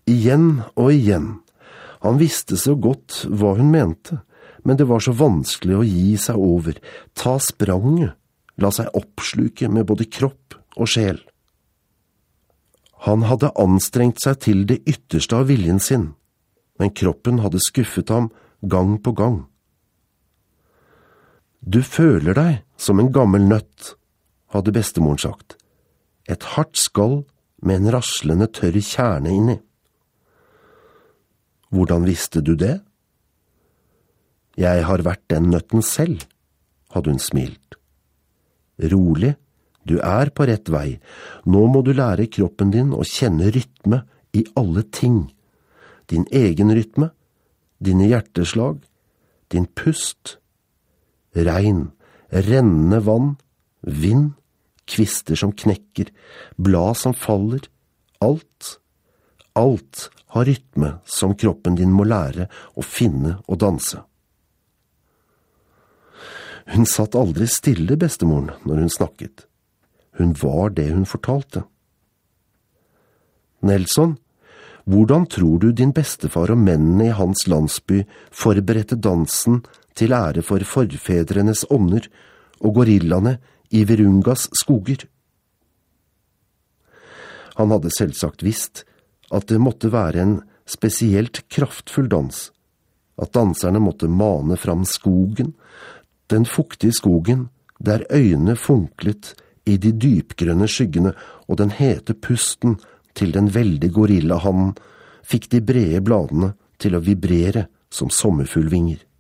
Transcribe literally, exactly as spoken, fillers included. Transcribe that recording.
Igjen og igjen. Han visste så godt hva hun mente, men det var så vanskelig å gi seg over, ta spranget, la seg oppsluke med både kropp og sjel. Han hadde anstrengt seg til det ytterste av viljen sin, men kroppen hadde skuffet ham gang på gang. Du føler deg som en gammel nøtt, hadde bestemoren sagt. Et hardt skall med en raslende tørr kjerne inni. Hvordan visste du det? Jeg har vært den nøtten selv, hadde hun smilt. Rolig, du er på rett vei. Nå må du lære kroppen din å kjenne rytme i alle ting. Din egen rytme, dine hjerteslag, din pust, regn, rennende vann, vind, kvister som knekker, blad som faller, alt, alt har rytme som kroppen din må lære å finne og danse. Hun satt aldri stille, bestemoren, når hun snakket. Hun var det hun fortalte. Nelson, hvordan tror du din bestefar og mennene i hans landsby forberedte dansen til ære for forfedrenes ånder og gorillaene i Virungas skoger? Han hadde selvsagt visst at det måtte være en spesielt kraftfull dans, at danserne måtte mane fram skogen, den fuktige skogen der øynene funklet i de dypgrønne skyggene og den hete pusten til den veldige gorillahannen fikk de brede bladene til å vibrere som sommerfuglvinger.